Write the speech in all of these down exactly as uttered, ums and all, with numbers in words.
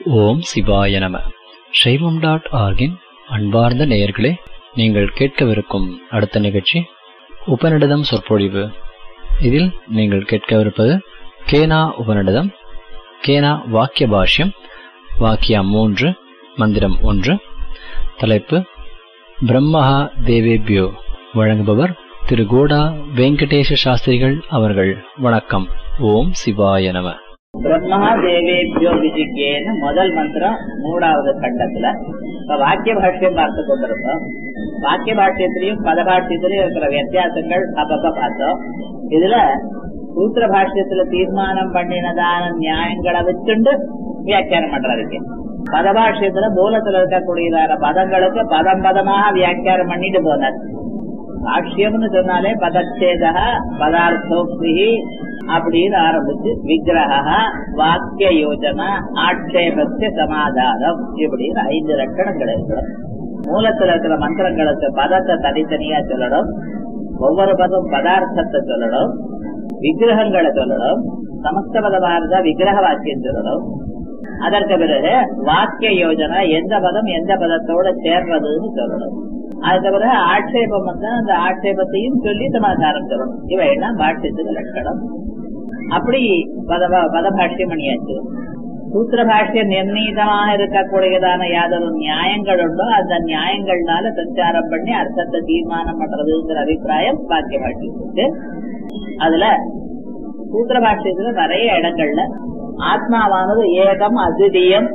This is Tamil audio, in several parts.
ஓம் சிவாய நம. சைவம் டாட் ஆர்கின் அன்பார்ந்த நேயர்களே, நீங்கள் கேட்கவிருக்கும் அடுத்த நிகழ்ச்சி உபநிடதம் சொற்பொழிவு. இதில் நீங்கள் கேட்கவிருப்பது கேனா உபநிடதம், கேனா வாக்கிய பாஷ்யம், வாக்கியம் மூன்று, மந்திரம் ஒன்று. தலைப்பு பிரம்மஹா தேவேபியோ. வழங்குபவர் திரு கோடா வெங்கடேஷ சாஸ்திரிகள் அவர்கள். வணக்கம். ஓம் சிவாய நம. பிரம்மா தேவேபியோ விஜிக்கேன்னு முதல் மந்திரம் மூணாவது கண்டத்துல இப்ப வாக்கிய பாஷ்யம் பார்த்து கொண்டிருக்கோம். வாக்கிய பாஷ்யத்திலையும் பத பாஷ்யத்திலையும் இருக்கிற வித்தியாசங்கள் அப்பப்ப பார்த்தோம். இதுல சூத்திர பாஷ்யத்துல தீர்மானம் பண்ணினதான நியாயங்களை வச்சுண்டு வியாக்கியானம் பண்றதுக்கு, பத பாஷ்யத்துல மூலத்துல இருக்கக்கூடியதான பதங்களுக்கு பதம் பதமாக வியாக்கியானம் பண்ணிட்டு போனார். பாஷ்யம்னு சொன்னாலே பதச்சேதா பதார்த்தோக்தி அப்படின்னு ஆரம்பிச்சு விக்கிரக வாக்கிய யோஜனா ஆட்சேபத்திய சமாதானம் இப்படின்னு ஐந்து லட்சணங்கள் இருக்கணும். மூலத்துல இருக்கிற மந்திரங்களுக்கு பதத்தை தனித்தனியா சொல்லணும், ஒவ்வொரு பதம் பதார்த்தத்தை சொல்லணும், விக்கிரகங்களை சொல்லணும், சமஸ்த பதமா இருந்தா விக்கிரக வாக்கியம் சொல்லணும். அதற்கு பிறகு வாக்கிய யோஜனா எந்த பதம் எந்த பதத்தோட சேர்றதுன்னு சொல்லணும். அதுக்கு பிறகு ஆட்சேபம் வந்து அந்த ஆட்சேபத்தையும் சொல்லி சமாதானம் சொல்லணும். இவையெல்லாம் பாஷ்யத்துக்கு லட்சணம். அப்படி பத பதபாஷ்யம் பண்ணியாச்சு. சூத்திர பாஷ்யம் நிர்ணீதமாக இருக்கக்கூடியதான யாதொரு நியாயங்கள் உண்டோ அந்த நியாயங்கள்னால சஞ்சாரம் பண்ணி அர்த்தத்தை தீர்மானம் பண்றதுங்கிற அபிப்பிராயம் வாக்கிய பாஷ்யத்துக்கு. அதுல சூத்திர பாஷ்யத்துல நிறைய இடங்கள்ல ஆத்மாவானது ஏகம் அத்விதீயம்,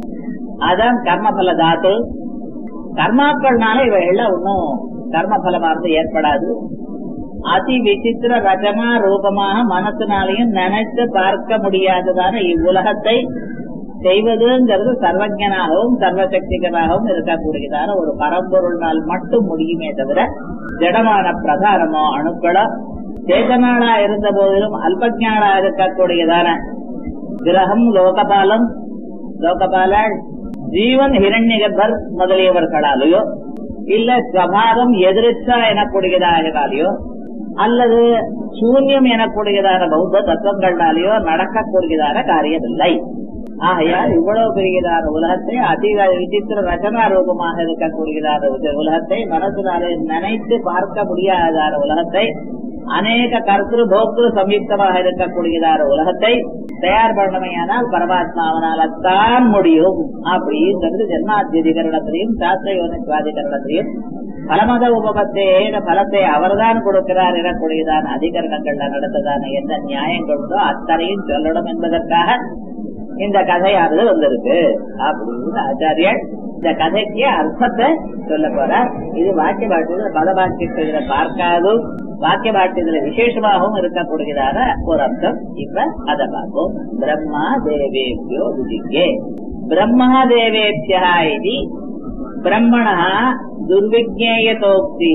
அதான் கர்மபல தாத்து. கர்மாக்கள்னால இவைகள்லாம் ஒன்னும் கர்மபலமானது ஏற்படாது. அதி விசித்திர ரகமா ரூபமாக மனத்தினாலையும் நினைத்து பார்க்க முடியாததான இவ்வுலகத்தை செய்வதுங்கிறது சர்வஜனாகவும் சர்வசக்திகளாகவும் இருக்கக்கூடியதான ஒரு பரம்பொருள்னால் மட்டும் முடியுமே தவிர ஜடமான பிரதானமோ அணுக்களோ சேதனாளா இருந்த போதிலும் அல்பஜானா இருக்கக்கூடியதான கிரகம் லோகபாலம் லோகபாலன் ஜீவன் ஹிரண்யகர்பர் முதலியவர்களாலேயோ இல்ல ஸ்வபாவம் எதிர்ச்சா எனக்கூடியதாகலையோ அல்லது சூன்யம் எனக்கூடியதான பௌத்த தத்துவங்களாலேயோ நடக்கக்கூடியதான காரியம் இல்லை. ஆகையால் இவ்வளவு பெரியதான உலகத்தை அதிக விசித்திர ரச்சனா ரூபமாக இருக்கக்கூடியதான உலகத்தை மனசினாலே நினைத்து பார்க்க முடியாதான உலகத்தை அநேக கர்த்திரு போக்திரு சம்யுக்தமாக இருக்கக்கூடியதான உலகத்தை தயார் பண்ணமையானால் பரமாத்மாவனால்தான் முடியும் அப்படிங்கிறது ஜென்மாத்யதிகரணத்திலையும் சாஸ்திரயோனித்வாதிகரணத்திலையும் பலமத உபபத்தேன பலத்தை அவர்தான் கொடுக்கிறார் எனக்கூடியதான அதிகரணங்கள்ல நடத்ததான எந்த நியாயங்களோ அத்தனையும் சொல்லணும் என்பதற்காக இந்த கதையானது வந்திருக்கு அப்படின்னு ஆச்சாரியர் இந்த கதைக்கு அர்த்தத்தை சொல்ல போறார். இது வாக்கிய பாஷ்யத்துல பல பாக்கியத்துல பார்க்காது, வாக்கிய பாஷ்யத்துல விசேஷமாகவும் இருக்கக்கூடியதான ஒரு அர்த்தம். இப்ப அதை பார்ப்போம். பிரம்மா தேவேபியோ விதிக்கே. பிரம்மா தேவேபியா இது பிரம்மண துர்விஜேயதோக்தி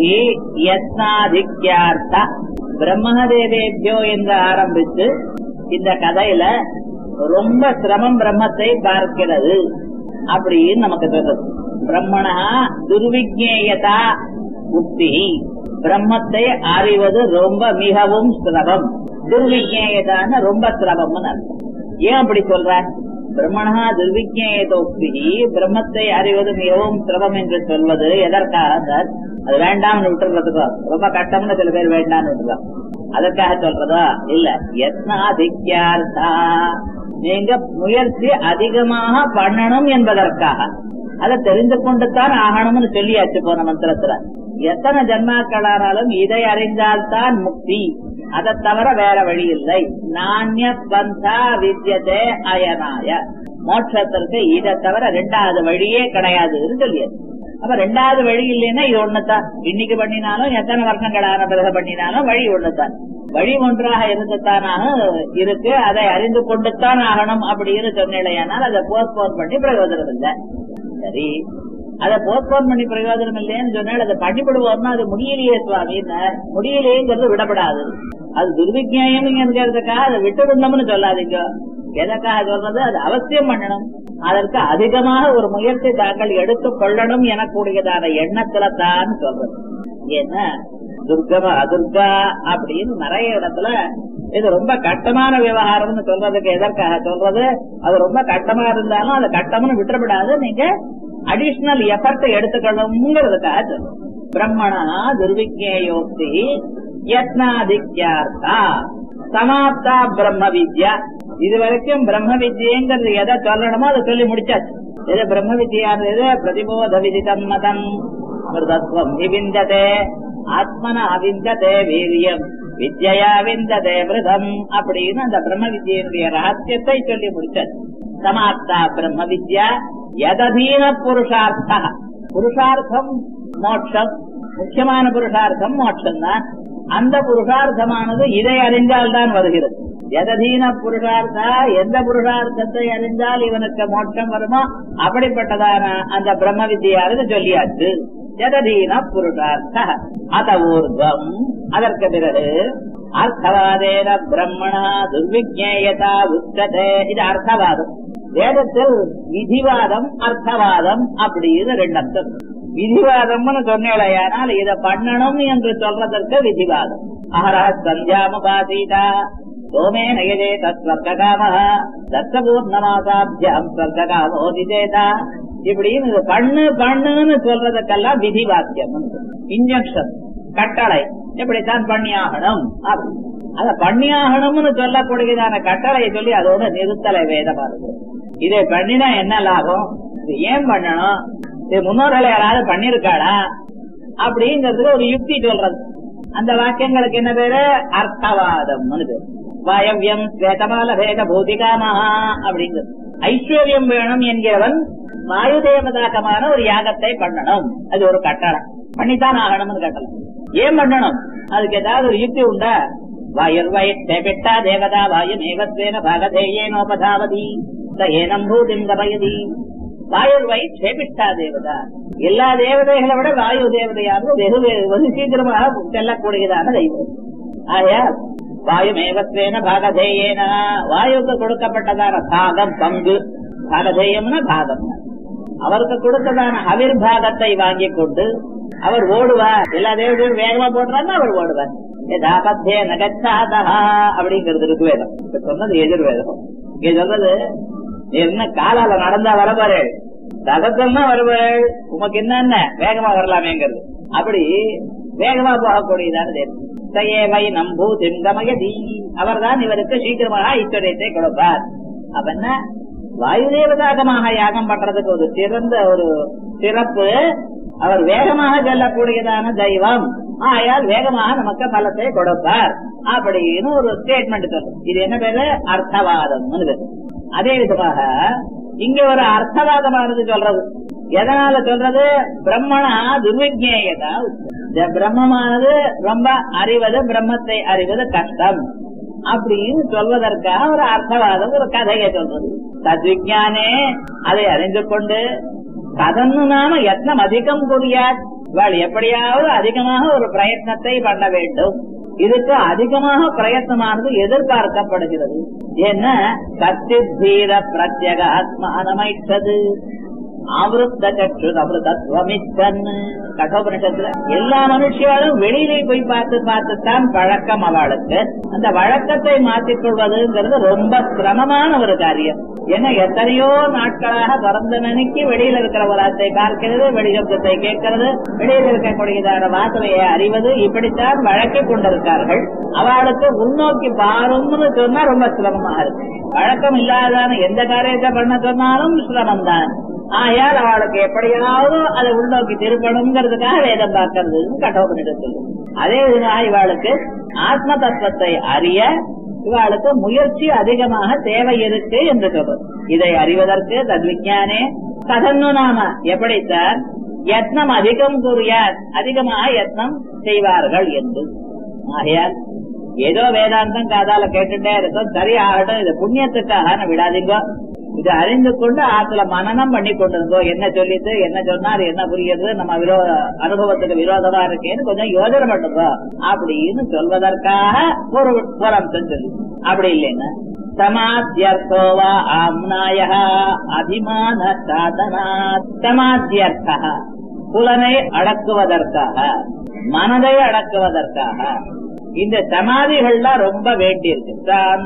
யத்னாதிக்யார்த்த. பிரம்ம தேவேபியோ என்று ஆரம்பிச்சு இந்த கதையில ரொம்ப சிரமம் பிரம்மத்தை பார்க்கிறது அப்படின்னு நமக்கு சொல்றது. பிரம்மணா துர்விஜேயதா உக்தி, பிரம்மத்தை அறிவது ரொம்ப மிகவும் சிரமம். துர்விஜேயதான ரொம்ப சிரமம்னு அர்த்தம். ஏன் அப்படி சொல்ற? பிரம்மணா துர்விஜேயதோக்தி, பிரம்மத்தை அறிவது மிகவும் சிரமம் என்று சொல்வது எதற்காக? அது வேண்டாம்னு விட்டுறதுக்கோ, ரொம்ப கஷ்டம்னு சில பேர் வேண்டாம்னு விட்டுருக்கோம், அதற்காக சொல்றதா இல்ல. யத்னாதிக்யார்த்தா, நீங்க முயற்சி அதிகமாக பண்ணணும் என்பதற்காக, அதை தெரிந்து கொண்டுதான் ஆகணும்னு சொல்லியாச்சு போன மந்திரத்துல. எத்தனை ஜன்மாக்களானாலும் இதை அறிந்தால்தான் முக்தி, அதை தவிர வேற வழி இல்லை. நானிய பந்தா வித்யதே அயனாய, மோட்சத்திற்கு இதை தவிர ரெண்டாவது வழியே கிடையாதுன்னு சொல்லியது. அப்ப ரெண்டாவது வழி இல்லைன்னா இது ஒண்ணுதான். இன்னைக்கு பண்ணினாலும் எத்தனை வருஷங்கள் ஆன பிறகு பண்ணினாலும் வழி ஒண்ணுதான். வழி ஒன்றாக இருந்துத்தானாக இருக்கு, அதை அறிந்து கொண்டுத்தான் ஆகணும் அப்படின்னு சொன்னேனால் அதை போஸ்ட்போன் பண்ணி பிரயோஜனம் இல்லை. சரி, அதை போஸ்ட்போன் பண்ணி பிரயோஜனம் இல்லைன்னு சொன்னால் அதை பண்ணிவிடுவோம்னா அது முடியலையே சுவாமின்னு, முடியலையேங்கிறது விடப்படாது. அது துர்விஜயம்ங்கிறதுக்காக அதை விட்டுவிடணும்னு சொல்லாதீங்க. எதற்காக சொல்றது? அது அவசியம் பண்ணணும். அதற்கு அதிகமாக ஒரு முயற்சி தாங்கள் எடுத்துக் கொள்ளணும் எனக்கூடியதான எண்ணத்துல தான் சொல்றது. ஏன்னா துர்கமா அதுர்கா அப்படின்னு நிறைய இடத்துல இது ரொம்ப கட்டமான விவகாரம்னு சொல்றதுக்கு எதற்காக சொல்றது? அது ரொம்ப கட்டமா இருந்தாலும் அதை கட்டம்னு விட்டுறப்படாது, நீங்க அடிஷனல் எஃபர்ட் எடுத்துக்கணுங்கிறதுக்காக சொல்றோம். பிரம்மணா துர்விஜ்ஞேயோக்தி யத்னாதிக்யார்த்தா சமாப்தா பிரம்ம வித்யா. இது வரைக்கும் பிரம்ம வித்யங்கிறது எதை சொல்லணுமோ அதை சொல்லி முடிச்சாச்சு. எது பிரம்ம வித்யான்றது? பிரதிபோத விதிதம் மதம் அமிர்தத்வம் விவிந்ததே ஆத்மனா விந்ததே வீரியம் வித்யா விந்ததே மிருதம் அப்படின்னு அந்த பிரம்ம வித்யினுடைய ரகசியத்தை சொல்லி முடிச்சாச்சு. சமாப்தா பிரம்ம வித்யா யததீன புருஷார்த்தா. புருஷார்த்தம் மோட்சம், முக்கியமான புருஷார்த்தம் மோட்சம் தான். அந்த புருஷார்த்தமானது இதை அறிந்தால் தான் வருகிறது. யததீன புருஷார்த்தா, எந்த புருஷார்த்தத்தை அறிந்தால் இவனுக்கு மோட்சம் வருமோ அப்படிப்பட்டதான அந்த பிரம்ம வித்யானது சொல்லியாச்சு. யததீன புருஷார்த்த அத ஊர்வம். அதற்கு பிறகு அர்த்தவாதேன பிரம்மணா துர்விஜ்ஞேயதா உச்சதே. இது அர்த்தவாதம். வேதத்தில் விதிவாதம் அர்த்தவாதம் அப்படின்னு ரெண்டு அர்த்தம். விதிவாதம்னு சொன்னேனால் இதை பண்ணணும் என்று சொல்றதற்கு விதிவாதம். அஹரா சந்தியாமுபாசீதா சோமே நயதே தத்வர்காம தத்தபூர்ணமாசாபியம் ஸ்வர்காமோதிதேதா. இப்படின்னு இது பண்ணு பண்ணுன்னு சொல்றதுக்கெல்லாம் விதி வாக்கியம், இன்ஜெக்ஷன், கட்டளை. இப்படித்தான் பண்ணியாகணும். அத பண்ணியாகணும்னு சொல்லக்கூடியதான கட்டளை சொல்லி அதோட நிறுத்தலை வேதமா இருக்கு. இதை பண்ணினா என்ன லாபம், இது ஏன் பண்ணணும், இது முன்னோர்கள் யாராவது பண்ணிருக்காளா அப்படிங்கறதுக்கு ஒரு யுக்தி சொல்றது. அந்த வாக்கியங்களுக்கு என்ன பேரு? அர்த்தவாதம். வாயவியம் ஸ்வேதமால பேத பூதிகாமா அப்படிங்கிறது. ஐஸ்வர்யம் வேணும் என்கிறவன் வாயு தேவதாக்கமான ஒரு யாகத்தை பண்ணணும். அது ஒரு கட்டளை, பண்ணித்தான் ஆகணும்னு கட்டளை. ஏன் பண்ணணும்? அதுக்கு ஏதாவது ஒரு யுக்தி உண்டா? வாயுர்வை தேபிட்டா தேவதா வாயு மேகத்வேன பாகதேயேனோபதாவதி ஏனம் பூதிம் கபயதி. வாயுர்வை சேபிட்டா தேவதா, எல்லா தேவதைகளை விட வாயு தேவதையானது வெகு வெகு சீக்கிரமாக செல்லக்கூடியதான தெய்வம். ஆயா வாயு மேகத்வேன பாகதேயேன, வாயுக்கு கொடுக்கப்பட்டதான பாகம், பங்கு. பாகதேயம்னா பாகம். அவருக்கு கொடுத்ததான அவிர்பாகத்தை வாங்கி கொண்டு அவர் ஓடுவார். எல்லா தேவதையும் வேகமா போடுறாருன்னா அவர் ஓடுவார். ஏதாபத்தே நகச்சாதா அப்படிங்கிறது இருக்கு வேதம். இப்ப சொன்னது எதிர்வேதம். இங்க சொல்றது என்ன, காலால நடந்தா வரப்பாரு, தகத்தம்னா வருவாள், உமக்கு என்ன வேகமா வரலாமேங்கிறது. அப்படி வேகமா போகக்கூடியதான தேவம். வை நம்பூ திங்கமயதி, அவர் தான் இவருக்கு சீக்கிரமாக ஐஸ்வர்யத்தை கொடுப்பார். அப்ப என்ன, வாயு தேவதாகமாக யாகம் பண்றதுக்கு ஒரு சிறந்த ஒரு சிறப்பு, அவர் வேகமாக செல்லக்கூடியதான தெய்வம். ஆயால் வேகமாக நமக்கு பலத்தை கொடுப்பார் அப்படின்னு ஒரு ஸ்டேட்மெண்ட் சொல்லும். இது என்ன பேரு? அர்த்தவாதம். அதே விதமாக இங்க ஒரு அர்த்தவாதமானது சொல்றது. எதனால சொல்றது? பிரம்மணா துர்விஜ்ஞேயதா. பிரம்மமானது ரொம்ப அறிவது, பிரம்மத்தை அறிவது கஷ்டம் அப்படின்னு சொல்வதற்காக ஒரு அர்த்தவாதம், ஒரு கதையை சொல்றது. தத்விஜானே, அதை அறிந்து கொண்டு கதன்னு நாம யத்னம் அதிகம் புரியாது, எப்படியாவது அதிகமாக ஒரு பிரயத்னத்தை பண்ண வேண்டும். இதுக்கு அதிகமாக பிரயத்னமானது எதிர்பார்க்கப்படுகிறது. என்ன, கத்தித்தீர பிரத்யக ஆத்மானமைச்சது ஆவருத்த சற்று அமிர்தத்வமிச்சன். கட்டோபனிஷத்துல எல்லா மனுஷியாலும் வெளியிலே போய் பார்த்து பார்த்துத்தான் பழக்கம் அவளுக்கு. அந்த வழக்கத்தை மாற்றிக் கொள்வதுங்கிறது ரொம்ப சிரமமான ஒரு காரியம். ஏன்னா எத்தனையோ நாட்களாக பிறந்த நினைக்கி வெளியில இருக்கிற உலகத்தை பார்க்கிறது, வெளிசப்தத்தை கேட்கிறது, வெளியில இருக்கக்கூடியதான வாசனையை அறிவது, இப்படித்தான் வழக்கை கொண்டிருக்கார்கள். அவளுக்கு உள்நோக்கி பாரும்னு சொன்னா ரொம்ப சிரமமாக இருக்கு. வழக்கம் இல்லாதான எந்த காரியத்தை பண்ண சொன்னாலும் சிரமம் தான். ஆயால் அவளுக்கு எப்படியாவது அதை உள்நோக்கி திருப்பணுங்கிறதுக்காக வேதம் பார்க்கறது கட்டோபனிடத்து. அதே விதமாக இவாளுக்கு ஆத்ம தத்துவத்தை அறிய இவாளுக்கு முயற்சி அதிகமாக தேவை இருக்கு என்று சொல்றது. இதை அறிவதற்கு தத்விஜானே கதன்னு நாம எப்படித்தான் யத்னம் அதிகம் கூறியார், அதிகமாக யத்னம் செய்வார்கள் என்று. ஆகையால் ஏதோ வேதாந்தம் காதால கேட்டுட்டே இருக்கும், சரியாகட்டும், இது புண்ணியத்துக்காக விடாதீங்க, இது அறிந்து கொண்டு ஆத்துல மனனம் பண்ணி கொண்டிருந்தோ, என்ன சொல்லிட்டு என்ன சொன்னார், என்ன புரியுது, நம்ம விரோத அனுபவத்துக்கு விரோதமா இருக்கேன்னு கொஞ்சம் யோஜனை பண்ணுங்க அப்படின்னு சொல்வதற்காக ஒரு ஒரு அம்சம் சொல்லி. அப்படி இல்லைன்னா சமாத்தியர்த்தோவா ஆம்னாய அபிமான சாதனா. சமாத்தியர்த்தா புலனை அடக்குவதற்காக, மனதை அடக்குவதற்காக, இந்த சமாதிகள்லாம் ரொம்ப வேண்டி இருக்கு.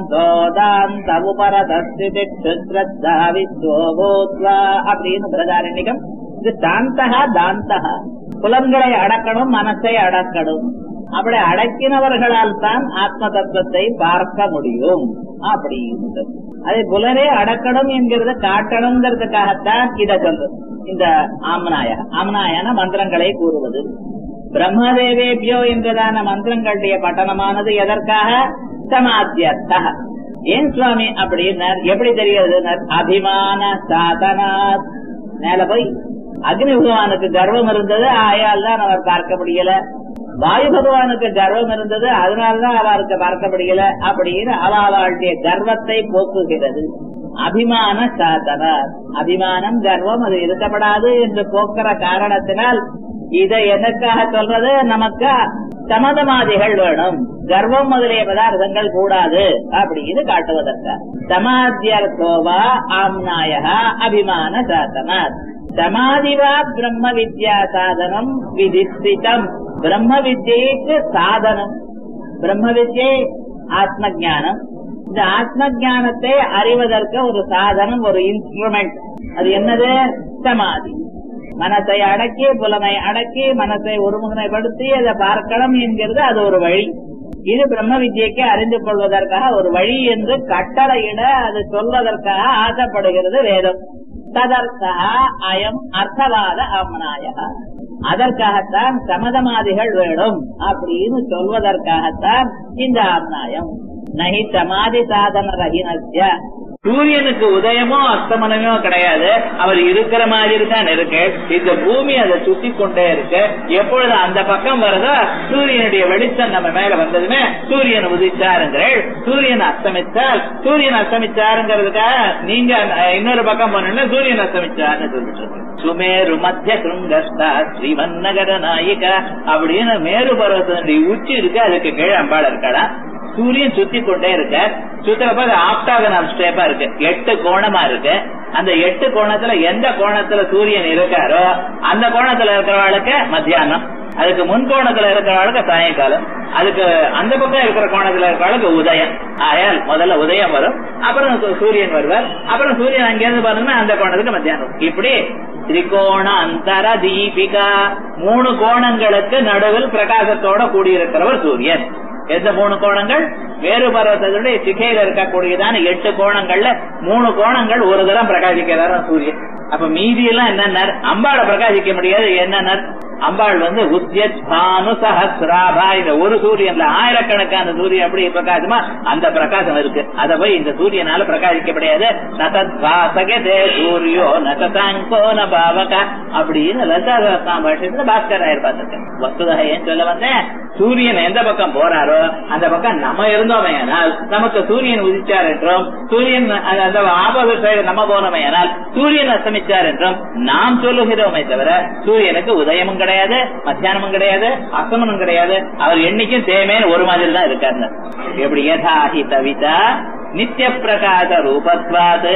அப்படின்னு பிரதாரண்யம். இது சாந்தகா தாந்தகா, புலன்களை அடக்கணும், மனசை அடக்கணும். அப்படி அடக்கினவர்களால் தான் ஆத்ம தத்துவத்தை பார்க்க முடியும் அப்படின்னு. அதை புலனே அடக்கணும் என்கிறத காட்டணுங்கிறதுக்காகத்தான் இதை சொல்றது. இந்த ஆம்னாய ஆம்னாயான மந்திரங்களை கூறுவது. பிரம்மதேவேபியோ என்றதான மந்திரங்களுடைய பட்டனமானது எதற்காக? சமாத்தியர்த்தா. ஏன் சுவாமி அப்படின்னா எப்படி தெரிகிறது? அபிமான சாதனாத். மேல போய் அக்னி பகவானுக்கு கர்வம் இருந்தது, ஆயால் தான் அவர் பார்க்க முடியல. வாயு பகவானுக்கு கர்வம் இருந்தது, அதனால்தான் அவருக்கு பார்க்க முடியல. அப்படின்னு அவளுடைய கர்வத்தை போக்குகிறது. அபிமான சாதனா. அபிமானம் கர்வம் அது இருக்கப்படாது என்று போக்குற காரணத்தினால் இதை எதற்காக சொல்றது? நமக்கு சமதமாதிகள் வேணும், கர்வம் முதலிய பதார்த்தங்கள் கூடாது அப்படின்னு காட்டுவதற்கு. சமாத்தியர்த்தோவா ஆம்னாயா அபிமான சாதனா. சமாதிவா பிரம்ம வித்யா சாதனம் விதிஷ்டிதம். பிரம்ம வித்யைக்கு சாதனம். பிரம்ம வித்யை ஆத்ம ஞானம். இந்த ஆத்ம ஞானத்தை அறிவதற்கு ஒரு சாதனம், ஒரு இன்ஸ்ட்ருமெண்ட். அது என்னது? சமாதி. மனசை அடக்கி, புலனை அடக்கி, மனசை ஒருமுகமைப்படுத்தி அதை பார்க்கணும் என்கிறது அது ஒரு வழி. இது பிரம்ம வித்யைக்கு அறிந்து கொள்வதற்காக ஒரு வழி என்று கட்டளையிட, அது சொல்வதற்காக ஆசைப்படுகிறது வேதம். ததர்த்தா அயம் அர்த்தவாத ஆம்னாய. அதற்காகத்தான் சமதமாதிகள் வேணும் அப்படின்னு சொல்வதற்காகத்தான் இந்த ஆம்னாயம். நகி சமாதி சாதன ரஹினஸ்ய. சூரியனுக்கு உதயமோ அஸ்தமனமோ கிடையாது, அவர் இருக்கிற மாதிரி தான் இருக்கு. இந்த பூமி அதை சுத்தி கொண்டே இருக்கு. எப்பொழுது அந்த பக்கம் வருதோ சூரியனுடைய வெளிச்சம் நம்ம மேல வந்ததுமே சூரியன் உதிச்சாருங்கிறேன். சூரியன் அஸ்தமித்தால் சூரியன் அஸ்தமிச்சாருங்கிறதுக்காக நீங்க இன்னொரு பக்கம் போனோம்னா சூரியன் அஸ்தமிச்சாருன்னு சொல்லிட்டு சுமேரு மத்திய கிருங்கஸ்தா ஸ்ரீவன்னகர நாயிகா அப்படின்னு மேரு பர்வதனுடைய உச்சி இருக்கு, அதுக்கு கீழே அம்பாள் இருக்கடா. சூரியன் சுத்தி கொண்டே இருக்க. சுத்தப்ப ஆப்டாகனல் ஸ்டேப்பா இருக்கு, எட்டு கோணமா இருக்கு. அந்த எட்டு கோணத்துல எந்த கோணத்துல சூரியன் இருக்காரோ அந்த கோணத்துல இருக்கிறவாளுக்கு மத்தியானம், அதுக்கு முன் கோணத்துல இருக்கிறவாளுக்கு சாயங்காலம், அதுக்கு அந்த பக்கம் இருக்கிற கோணத்துல இருக்கிறவாளுக்கு உதயம். ஆயால் முதல்ல உதயம் வரும், அப்புறம் சூரியன் வருவார், அப்புறம் சூரியன் அங்கிருந்து பாருங்கன்னா அந்த கோணத்துக்கு மத்தியானம். இப்படி திரிகோண அந்தர தீபிகா, மூணு கோணங்களுக்கு நடுவில் பிரகாசத்தோட கூடியிருக்கிறவர் சூரியன். எந்த மூணு கோணங்கள்? வேறு பர்வதத்துடைய சிகையில இருக்கக்கூடியதான எட்டு கோணங்கள்ல மூணு கோணங்கள் ஒரு தரம் பிரகாசிக்கிறாரா சூரியன். அப்ப மீதி எல்லாம் என்னன்னா அம்பாளை பிரகாசிக்க முடியாது. என்னன்னா அம்பாள் வந்து உத்யத் பானு சஹஸ்ராபா. இந்த ஒரு சூரியன்ல ஆயிரக்கணக்கான சூரியன் எப்படி பிரகாசமா அந்த பிரகாசம் இருக்கு. அதை போய் இந்த சூரியனால பிரகாசிக்க முடியாது. நதத்வாசகதே சூரியோ நததாங்கோ நபாவக அப்படின்னு லலிதா பாஷ்யத்துல பாஸ்கராயர் பார்த்திருக்கேன். வஸ்துதா ஏன் சொல்ல வந்தேன், சூரியன் எந்த பக்கம் போறாரோ அந்த பக்கம் நம்ம இருந்தோமே ஆனால் நமக்கு சூரியன் உதிச்சார் என்றும், சூரியன் அந்த ஆபோசிட் சைடு நம்ம போனோமே ஆனால் சூரியன் அஸ்தமிச்சார் என்றும் நாம் சொல்லுகிறோமே தவிர சூரியனுக்கு உதயமும் கிடையாது, மத்தியானமும் கிடையாது, அஸ்தமனம் கிடையாது. அவர் என்னைக்கும் தேமேன்னு ஒரு மாதிரி தான் இருக்காரு. எப்படி யதாஹி தவிதா நித்திய பிரகாச ரூபத்வாத்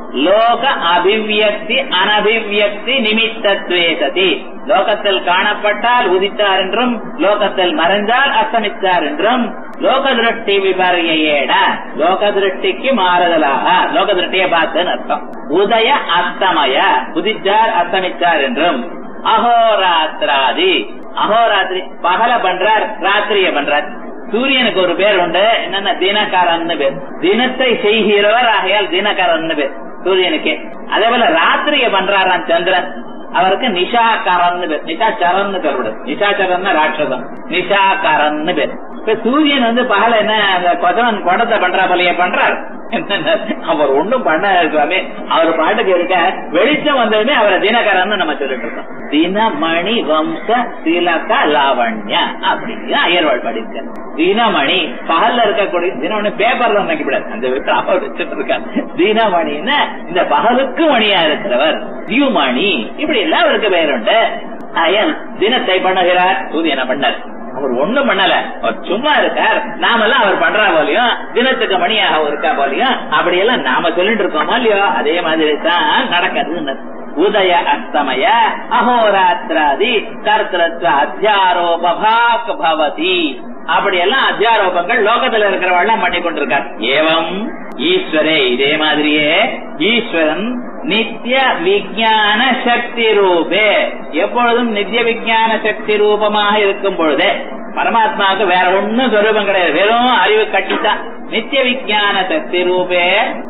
லோக அபிவியக்தி அனபிவியக்தி நிமித்தத்வே சதி. லோகத்தில் காணப்பட்டால் உதித்தார் என்றும், லோகத்தில் மறைந்தால் அஸ்தமித்தார் என்றும், லோக திருஷ்டி விபரியேட லோக திருஷ்டிக்கு மாறுதலாக, லோக திருஷ்டியை பார்த்துன்னு அர்த்தம். உதய அஸ்தமய உதித்தார் அஸ்தமித்தார் என்றும், அகோராத்திராதி அகோராத்திரி பகல பண்றார், ராத்திரிய பண்றார். சூரியனுக்கு ஒரு பேர் உண்டு, என்னன்னா தினகரன் பேர். தினத்தை செய்கிறவர், ஆகையால் தினகரன் பேர் சூரியனுக்கே. அதே போல ராத்திரிய பண்றாராம் சந்திரன், அவருக்கு நிஷாகரன் பேர். நிஷாச்சரன் சொல்றது, நிஷாச்சரன் ராட்சதம், நிஷாகரன் பேர். இப்ப சூரியன் வந்து பகல என்ன அந்த கொசவன் குடத்தை பண்றா போலையே பண்றார். அவர் ஒண்ணும் பண்ண இருக்காமே, அவர் பாட்டுக்கு இருக்க. வெளிச்சம் வந்ததுமே அவரை தினகரன் நம்ம சொல்லிட்டு இருக்கோம். தினமணி வம்ச திலக லாவண்யா அப்படின்னு அயர்வாள் படிக்க. தினமணி பகல்ல இருக்கக்கூடிய தினமணி பேப்பர்ல நினைக்கப்படாது, அந்த வச்சுட்டு இருக்காரு. தினமணின்னு இந்த பகலுக்கு மணியா இருக்கிறவர் தியுமணி, இப்படி எல்லாம் அவருக்கு பேருண்டு. அயன் தினத்தை பண்ணுகிறார், சூரியனை பண்ணார். அவர் ஒண்ணும் பண்ணல, அவர் சும்மா இருக்கார். நாமெல்லாம் அவர் பண்றா போலியும் தினத்துக்கு மணியாக இருக்கா போலியும் அப்படியெல்லாம் நாம சொல்லிட்டு இருக்கோமா இல்லையோ, அதே மாதிரி தான் நடக்கிறது. உதய அஸ்தமய அஹோராத்திராதி கர்த்தத்வ அத்தியாரோபாக் பவதி. அப்படியெல்லாம் அத்தியாரோபங்கள் லோகத்துல இருக்கிறவெல்லாம் பண்ணி கொண்டிருக்கார். ஏவம் ஈஸ்வரே, இதே மாதிரியே ஈஸ்வரன் நித்திய விஞ்ஞான சக்தி ரூபே, எப்பொழுதும் நித்திய விஞ்ஞான சக்தி ரூபமாக இருக்கும் பொழுதே, பரமாத்மாவுக்கு வேற ஒன்னும் சொரூபம் கிடையாது, வெறும் அறிவு கட்டித்தான். நித்திய விஞ்ஞான சக்தி ரூபே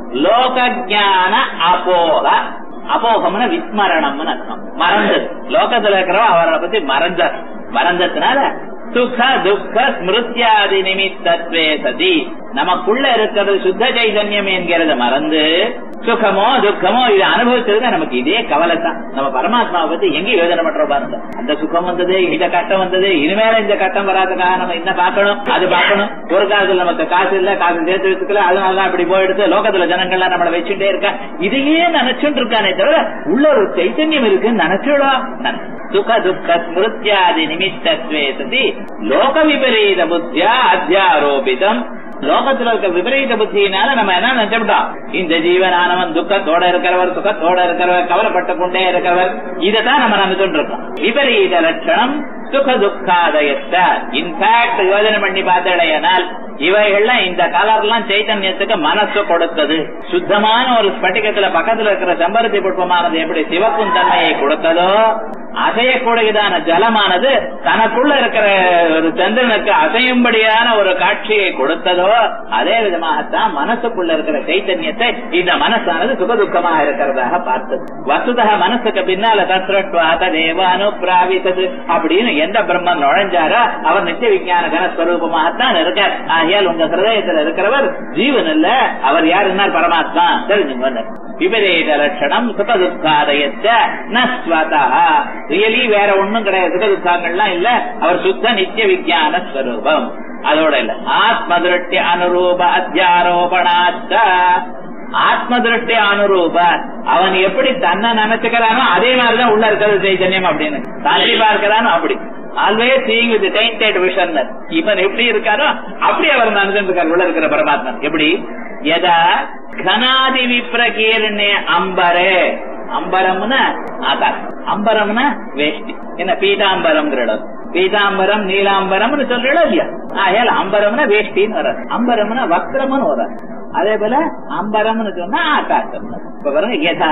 லோக ஜான அபோக, அபோகம்னு விஸ்மரணம்னு அர்த்தம், மறந்தது. லோகத்துல இருக்கிறவங்க அவரை பத்தி மறந்தார். மறந்ததுனால சுக துக்க ஸ்மிருத்யாதி நிமித்தத்வே சதி, நமக்குள்ள இருக்கிறது சுத்த சைதன்யம் என்கிறது மறந்து சுகமோ துக்கமோ இது அனுபவிச்சிருக்க நமக்கு இதே கவலை தான். நம்ம பரமாத்மாவை பத்தி எங்க யோஜனை பண்றோம் பாருங்க. அந்த சுகம் வந்தது, இந்த கட்டம் வந்தது, இனிமேல இந்த கட்டம் வராதுக்காக நம்ம என்ன பார்க்கணும், அது பார்க்கணும். ஒரு காலத்துல நமக்கு காசு இல்ல, காசு சேர்த்து வச்சுக்கல, அதனாலதான் இப்படி போயிடுது. லோகத்துல ஜனங்கள்லாம் நம்மளை வச்சுட்டே இருக்கா, இதையே நினைச்சுட்டு இருக்கானே தவிர உள்ள ஒரு சைத்தன்யம் இருக்குன்னு நினைச்சுடா. சுக துக்க ஸ்மிருத்யாதி நிமித்தத்வே சதி லோக விபரீத புத்தியா அத்தியாரோபிதம். லோகத்துல இருக்க விபரீத புத்தியினால நம்ம என்ன நினைச்சுட்டோம், இந்த ஜீவனானவன் துக்கத்தோட இருக்கிறவர், சுகத்தோட இருக்கிறவர், கவலைப்பட்டு கொண்டே இருக்கிறவர், இதைத்தான் நம்ம நினைச்சுட்டு இருக்கோம். விபரீத லட்சணம் சுக துக்காதயத்த. இன்ஃபேக்ட் யோஜனை பண்ணி பார்த்தடையனால் இவைகள்லாம் இந்த கலர்லாம் சைத்தன்யத்துக்கு மனசு கொடுத்தது. சுத்தமான ஒரு ஸ்பட்டிகத்துல பக்கத்துல இருக்கிற செம்பருத்தி புஷ்பமானது எப்படி சிவப்பும் தன்மையை கொடுத்ததோ, அசையக்கூடியதான ஜலமானது தனக்குள்ள இருக்கிற ஒரு சந்திரனுக்கு அசையும்படியான ஒரு காட்சியை கொடுத்ததோ, அதே விதமாகத்தான் மனசுக்குள்ள இருக்கிற சைத்தன்யத்தை இந்த மனசானது சுகதுக்கமாக இருக்கிறதாக பார்த்தது. வசுதக மனசுக்கு பின்னால தத்ரேவ அனுப்பிராவித்தது அப்படின்னு எந்த பிரம்மன் நுழைஞ்சாரோ அவர் நித்திய விஞ்ஞான கனஸ்வரூபமாகத்தான் இருக்கார். ஆகையால் உங்க ஹிருதயத்தில் இருக்கிறவர் ஜீவன் இல்ல, அவர் யாருன்னா பரமாத்மா தெரிஞ்சுங்க. விபரீத லட்சணம் சுகதுக்காதயத்த நஸ்வதா, ரியலி வேற ஒண்ணும் கிடையாது, சுகதுக்காங்கள்லாம் இல்ல, அவர் சுத்த நித்திய விஞ்ஞான ஸ்வரூபம். அதோட இல்ல ஆத்ம திருஷ்டி அனுரூப அத்தியாரோபணாச்ச. ஆத்ம திருஷ்டி அனுரூப, அவன் எப்படி தன்னை நினைச்சுக்கிறானோ அதே மாதிரிதான் உள்ள இருக்கிறது சைத்தன்யம் அப்படின்னு தள்ளி பார்க்கிறானோ அப்படி. Always seeing with tainted vision. இவன் எப்படி இருக்காரோ அப்படி அவர் நினைச்சுட்டு இருக்காரு உள்ள இருக்கிற பரமாத்மா. எப்படி யதா கனாதி விப்ரகீர்ணே அம்பரே, அம்பரம்னா ஆகாஷ், அம்பரம்னா வேஷ்டி, என்ன பீதாம்பரம், பீதாம்பரம் நீலாம்பரம் சொல்றோம் இல்லையா. ஆகையால் அம்பரம்னா வேஷ்டின்னு வராது, அம்பரம்னா வக்ரம்னு வராது. அதே போல அம்பரம்னு சொன்னா ஆகாசம். இப்ப பாருங்க, யதா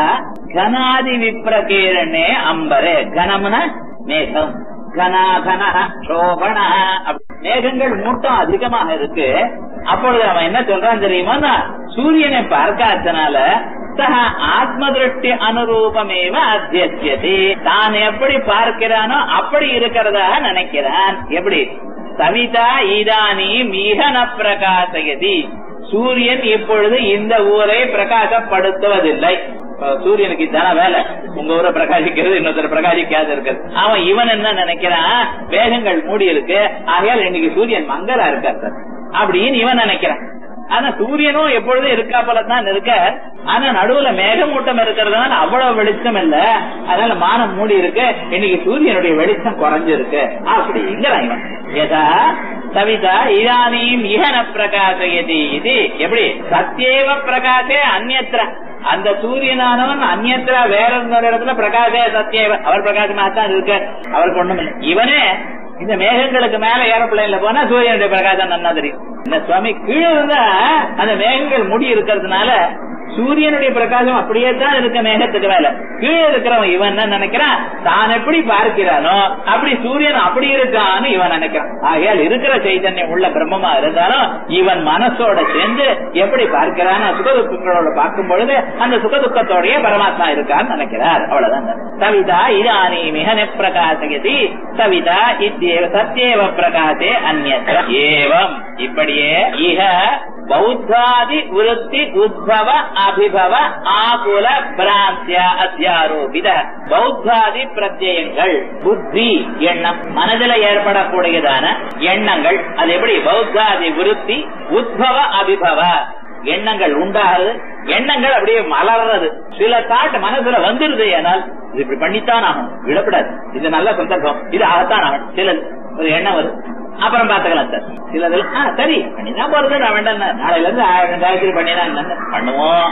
கனாதி விப்ரகீர்ணே அம்பரே, கனம்னா மேகம், கனாகன சோபன, மேகங்கள் மூட்டம் அதிகமாக இருக்கு. அப்பொழுது அவன் என்ன சொல்றான் தெரியுமா, சூரியனை பார்க்காதனால சக ஆத்ம திருஷ்டி அனுரூபமேவ அத்தியசியதி, தான் எப்படி பார்க்கிறானோ அப்படி இருக்கிறதாக நினைக்கிறான். எப்படி சவிதா ஈதானி மீகன பிரகாசயதி, சூரியன் இப்பொழுது இந்த ஊரை பிரகாசப்படுத்துவதில்லை. சூரியனுக்கு தான வேலை, உங்க ஊரை பிரகாசிக்கிறது, இன்னொருத்தர் பிரகாசிக்காது இருக்கிறது. அவன் இவன் என்ன நினைக்கிறான், வேகங்கள் மூடி இருக்கு, ஆகையால் இன்னைக்கு சூரியன் மங்களா இருக்காரு அப்படின்னு இவன் நினைக்கிறான். ஆனா சூரியனும் எப்பொழுதும் இருக்கா போலதான் இருக்க, ஆனா நடுவுல மேகமூட்டம் இருக்கிறதுனால அவ்வளவு வெளிச்சம் இல்ல, அதனால மானம் மூடி இருக்கு, இன்னைக்கு சூரியனுடைய வெளிச்சம் குறைஞ்சிருக்கு அப்படிங்கிறான் இவன். யதா சவிதா இதானீம் இஹன பிரகாசயதி, இது எப்படி சத்யேவ பிரகாசே அந்யத்ர, அந்த சூரியனானவன் அந்நியத்திரா வேற ஒரு இடத்துல பிரகாசே சத்தியேவ, அவர் பிரகாசமாகத்தான் இருக்க, அவருக்கு ஒண்ணும் இல்லை. இவனே இந்த மேகங்களுக்கு மேல ஏரோப்ளைன்ல போனா சூரியனுடைய பிரகாசம் நன்னா தெரியும். இந்த சுவாமி கீழே இருந்தா அந்த மேகங்கள் முடி இருக்கிறதுனால சூரியனுடைய பிரகாசம் அப்படியே தான் இருக்க மேகத்துக்கு மேல. கீழே இருக்கிறவன் இவன் என்ன நினைக்கிறான், தான் எப்படி பார்க்கிறானோ அப்படி சூரியன் அப்படி இருக்கான்னு இவன் நினைக்கிறான். ஆகையால் இருக்கிற சைதன்யம் உள்ள பிரம்மமா இருந்தாலும் இவன் மனசோட சேர்ந்து எப்படி பார்க்கிறானோ சுகதுக்கங்களோட பார்க்கும் பொழுது அந்த சுகதுக்கத்தோடய பரமாத்மா இருக்கான்னு நினைக்கிறார். அவ்வளவுதான். சவிதா இதானி மிக பிரகாசகதி சவிதா இத்யேவ சத்யேவ பிரகாசே அந்யத்ர ஏவம். இப்படியே இஹ பௌத்தாதி விருத்தி உத்பவ அபிபவ ஆகுல பிராந்தியா அத்தியாரோபித பௌத்தாதி பிரத்யங்கள், புத்தி எண்ணம், மனதில் ஏற்படக்கூடியதான எண்ணங்கள், அது எப்படி பௌத்தாதி விருத்தி உத்பவ அபிபவ, எண்ணங்கள் உண்டாகுது, எண்ணங்கள் அப்படியே மலர்றது. சில தாட் மனசுல வந்துருது, ஏனால் இது இப்படி பண்ணித்தான் ஆகணும், விடப்படாது, இது நல்ல சந்தர்ப்பம், இது ஆகத்தான் ஆகணும். சில ஒரு எண்ணம் வருது, அப்புறம் பாத்துக்கலாம் சார். சிலதுல சரி பண்ணிதான் போறது, நான் வேண்டாம், நாளையில இருந்து ஆயிரம் காயத்ரி பண்ணிதான் பண்ணுவோம்.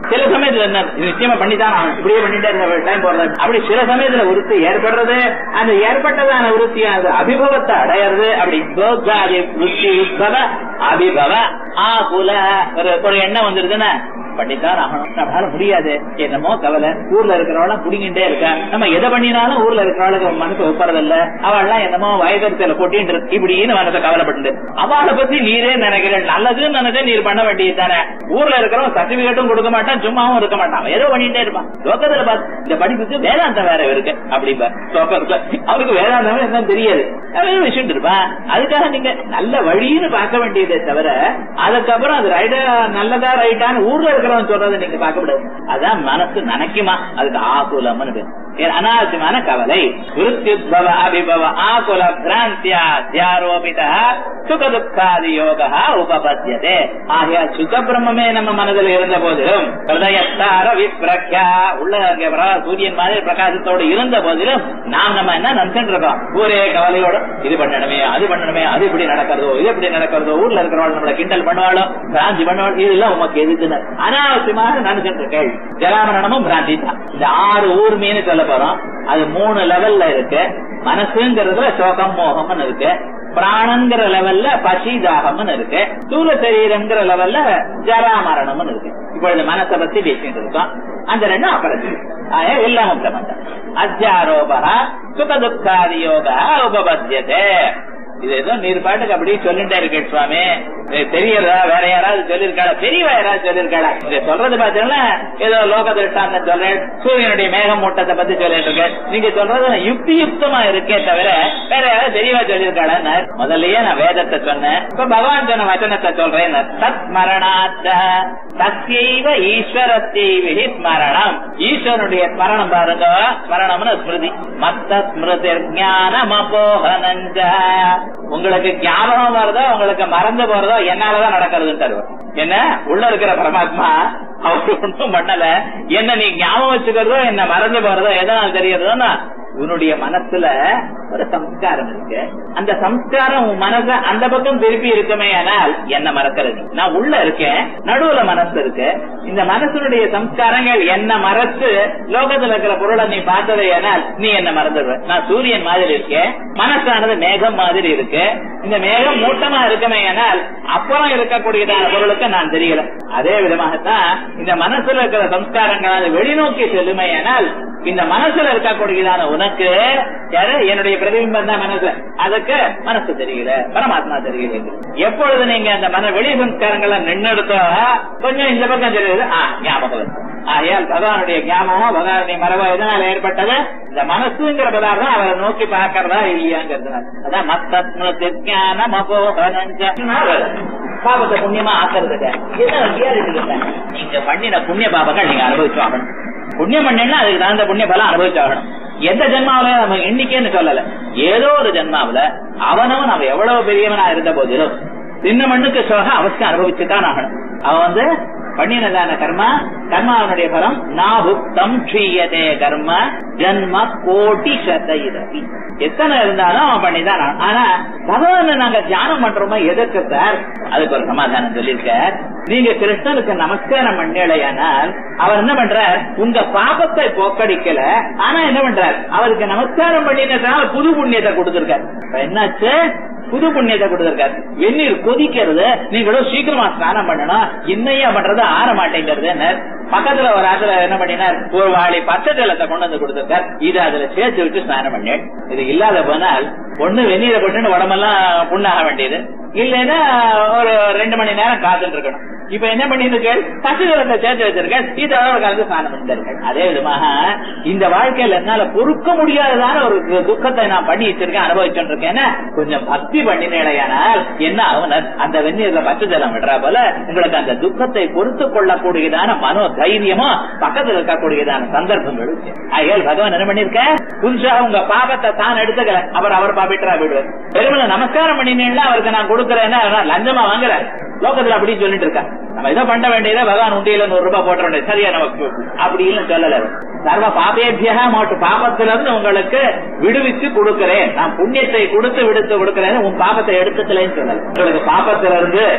சில சமயத்துல என்ன நிச்சயமா பண்ணித்தான் இப்படியே பண்ணிட்டே இருந்த டைம் போறது. அப்படி சில சமயத்துல விருத்தி ஏற்படுறது, அந்த ஏற்பட்டதான விருத்தியானது அபிபவத்தை அடையிறது. அப்படி விருத்தி உத்பவ அபிபவ ஆகுல ஒரு எண்ணம் வந்துருதுன்னா பண்ணித்தான் ஆகணும். நம்மளால முடியாது, என்னமோ கவலை. ஊர்ல இருக்கிறவெல்லாம் புடிங்கிட்டே இருக்கா, நம்ம எதை பண்ணினாலும் ஊர்ல இருக்கிறவளுக்கு மனசு ஒப்பறதில்ல. அவள்லாம் என்னமோ வயதத்துல கொட்டிட்டு இருக்கு இப்படின்னு மனசை கவலைப்பட்டு அவளை பத்தி நீரே நினைக்கிறேன். நல்லதுன்னு நினைச்சா நீர் பண்ண வேண்டியது தானே. ஊர்ல இருக்கிறவன் சர்டிபிகேட்டும் கொடுக்க மாட்டான், சும்மாவும் இருக்க மாட்டான், ஏதோ பண்ணிட்டே இருப்பான். லோகத்துல பார்த்து இந்த படிப்புக்கு வேதாந்தம் வேற இருக்கு அப்படிப்பா லோகத்துல அவருக்கு வேதாந்தம் என்னன்னு தெரியாது, விஷயம் இருப்பான். அதுக்காக நீங்க நல்ல வழின்னு பார்க்க வேண்டியதே தவிர அதுக்கப்புறம் அது ரைட்டா நல்லதா ரைட்டான்னு ஊர்ல இருக்க சொல்றதை நீங்க பார்க்க முடியாது. அதான் மனசு நினைக்குமா, அதுக்கு ஆகுலம்னு பேர். அனாவசியமான கவலை. விருத்தியுத்பவ அபிபவ ஆகுல பிராந்தியா தியாரோபித சுகதுக்காதி யோகா உபபத்தியதே. ஆகையால் சுக பிரம்மே நம்ம மனதில் இருந்த போதிலும் ஹிருதயத்தார விப்ரக்யா உள்ள சூரியன் மாதிரி பிரகாசத்தோடு இருந்த போதிலும் நாம் நம்ம என்ன நினைச்சுட்டு இருக்கோம், ஒரே கவலையோட இது பண்ணணுமே அது பண்ணணுமே, அது இப்படி நடக்கிறதோ இது எப்படி நடக்கிறதோ, ஊர்ல இருக்கிறவங்க நம்மளை கிண்டல் பண்ணுவாளோ பிராந்தி பண்ணுவாளோ, இதெல்லாம் உமக்கு எதுக்குன்னு அனாவசியமாக நினைச்சுட்டு இருக்கேன். ஜலாமரணமும் பிராந்தி தான். இந்த ஆறு ஊர் மீன் சொல்ல போறோம். அது மூணு லெவல்ல இருக்கு. மனசுங்கிறதுல சோகம் மோகம்னு இருக்கு, பிராணங்கிற லெவல்ல பசி தாகம்னு இருக்கு, ஸ்தூல சரீரம்ங்கிற லெவல்ல ஜராமரணம்னு இருக்கு. இப்பொழுது மனசை பத்தி பேசிட்டு இருக்கோம். அந்த ரெண்டும் அப்புறம் இல்லாம பிரபந்தம். அத்தியாரோபா சுக துக்காதி யோகா உபபத்தியதே. இது ஏதோ நீர் பாட்டுக்கு அப்படியே சொல்லிட்டே இருக்கே சுவாமி, தெரியறதா வேற யாராவது சொல்லிருக்காளா, பெரியவா யாராவது சொல்லிருக்காளா? இங்க சொல்றது பாத்தீங்கன்னா ஏதோ லோக திருஷ்டாந்த சொல்றேன், சூரியனுடைய மேகம் மூட்டத்தை பத்தி சொல்லிட்டு இருக்கேன். நீங்க சொல்றது யுக்தி யுக்தமா இருக்கே தவிர வேற யாராவது தெரியவா சொல்லிருக்காளா? முதல்லயே நான் வேதத்தை சொன்னேன், இப்ப பகவான் சொன்ன வச்சனத்தை சொல்றேன். தத் மரணாத்த தத்யைவ ஈஸ்வரத்தைவிஹி ஸ்மரணம். ஈஸ்வரனுடைய ஸ்மரணம் பாருங்க, ஸ்மரணம்னு ஸ்மிருதி. மத்த ஸ்மிருதி ஞானம் அபோஹனஞ்ச. உங்களுக்கு ஞாபகம் வருதோ உங்களுக்கு மறந்து போறதோ என்னாலதான் நடக்கிறதுன்னு என்ன உள்ள இருக்கிற பரமாத்மா அவரு ஒன்றும் பண்ணல. என்ன நீ ஞாபகம் வச்சுக்கிறதோ என்ன மறந்து போறதோ எதனால தெரியறதோன்னா உன்னுடைய மனசுல ஒரு சம்ஸ்காரம் இருக்கு. அந்த சம்ஸ்காரம் உன் மனச அந்த பக்கம் திருப்பி இருக்குமே ஆனால் என்ன மறக்கிறது? நான் உள்ள இருக்கேன், நடுவுல மனசு இருக்கு. இந்த மனசுடைய சம்ஸ்காரங்கள் என்ன மறைச்சு லோகத்துல இருக்கிற பொருளை நீ பார்த்ததை ஆனால் நீ என்ன மறந்துடுவ. நான் சூரியன் மாதிரி இருக்கேன், மனசானது மேகம் மாதிரி இருக்கு. இந்த மேகம் மூட்டமா இருக்குமே ஆனால் அப்புறம் இருக்கக்கூடியதான பொருளுக்கு நான் தெரியல. அதே விதமாகத்தான் இந்த மனசுல இருக்கிற சம்ஸ்காரங்கள் வெளிநோக்கி செல்லுமே ஆனால் இந்த மனசுல இருக்கக்கூடியதான உனக்கு என்னுடைய பிரதிபிம்பம் தான் மனசு, அதுக்கு மனசு தெரியல, பரமாத்மா தெரியல. எப்பொழுது நீங்க அந்த மன வெளி சம்ஸ்காரங்களை நின்னெடுத்தோ கொஞ்சம் இந்த பக்கம் தெரியுது, ஞாபகம். ஆகையால் பகவானுடைய ஞாபகம் பகவானுடைய மரபு எதனால ஏற்பட்டது? இந்த மனசுங்கிற பதார்த்தம் அவரை நோக்கி பார்க்கறதா இல்லையாங்கிறதுனால. அதான் மத்த ஞானம் பாபத்தை புண்ணியமா ஆக்குறதுக்கு என்ன நீங்க பண்ணின புண்ணிய பாபங்கள் நீங்க அனுபவிச்சாகணும். புண்ணியம் பண்ணா அதுக்கு தகுந்த புண்ணிய பலம் அனுபவிச்சாகணும். எந்த ஜென்மாவில நம்ம எண்ணிக்கைன்னு சொல்லல, ஏதோ ஒரு ஜென்மாவில அவனவன் அவன் எவ்வளவு பெரியவனா இருந்த போதிலும் சின்ன மண்ணுக்கு சோக அவசியம் அனுபவிச்சுதான் ஆகணும். அவன் வந்து பண்ணினதான கர்மா கர்மாவனுடைய பலம் நாபுக்தம் க்ஷீயதே கர்ம ஜன்ம கோடி சதயிரவி. எத்தனை இருந்தாலும் அவன் பண்ணிதான். ஆனா பகவான நாங்க தியானம் பண்றோமா எதற்கு சார்? அதுக்கு ஒரு சமாதானம் சொல்லியிருக்கார். நீங்க கிருஷ்ணனுக்கு நமஸ்காரம் பண்ணலையானால் அவர் என்ன பண்றார்? உங்க பாபத்தை போக்கடிக்கல, ஆனா என்ன பண்றார்? அவருக்கு நமஸ்காரம் பண்ணினதால புது புண்ணியத்தை கொடுத்திருக்காரு. என்னாச்சு? புது புண்ணியத்தை கொடுத்திருக்காரு. வெந்நீர் கொதிக்கிறது, நீங்களும் சீக்கிரமா ஸ்நானம் பண்ணணும், இன்னையா பண்றது ஆற மாட்டேங்கிறது. பக்கத்துல ஒரு ஆத்துல என்ன பண்ணினார்? ஒரு வாளி பச்சை ஜலத்தை கொண்டு வந்து கொடுத்திருக்கார். இது அதுல சேர்த்து விட்டு ஸ்நானம் பண்ணேன். இது இல்லாத போனால் ஒண்ணு வெந்நீரை போட்டு உடம்பெல்லாம் புண்ணாக வேண்டியது, இல்லைன்னா ஒரு ரெண்டு மணி நேரம் காத்துட்டு இருக்கணும். இப்ப என்ன பண்ணிருக்கு? பச்சை ஜலத்தை சேர்த்து வச்சிருக்க, இதோட கலந்து ஸ்நானம் பண்ணிருக்க. அதே விதமாக இந்த வாழ்க்கையில என்னால பொறுக்க முடியாததான ஒரு துக்கத்தை நான் பண்ணி வச்சிருக்கேன், அனுபவிச்சுட்டு இருக்கேன். கொஞ்சம் பக்தி பண்ணினேனால் என்ன ஆகும்? அந்த வெந்நீர்ல பச்சை ஜலம் விடுறா போல உங்களுக்கு அந்த துக்கத்தை பொறுத்து கொள்ளக்கூடியதான மனோ தைரியமும் பக்கத்துல இருக்கக்கூடியதான சந்தர்ப்பங்கள். ஆகையால் பகவான் என்ன பண்ணிருக்க? புதுசா உங்க பாபத்தை தான் எடுத்துக்கல, அவர் அவர் பாபிட்டரா விடுவார். பெருமளை நமஸ்காரம் பண்ணினேன்னா அவருக்கு நான் கொடுக்கறேன்னா லஞ்சமா வாங்குறாரு. லோகத்துல அப்படின்னு சொல்லிட்டு இருக்காங்க. நம்ம இதை பண்ண வேண்டியதா பகவான் உண்டியில நூறு ரூபாய் போட்ட வேண்டியது சரியா நமக்கு அப்படின்னு சொல்லல. சர்வ பாபேபியா மாட்டு பாபத்துல இருந்து உங்களுக்கு விடுவிச்சு கொடுக்கிறேன், நான் புண்ணியத்தை கொடுத்து விடுத்து கொடுக்கிறேன், உன் பாபத்தை எடுத்துக்கலன்னு சொல்லல. உங்களுக்கு பாபத்துல இருந்து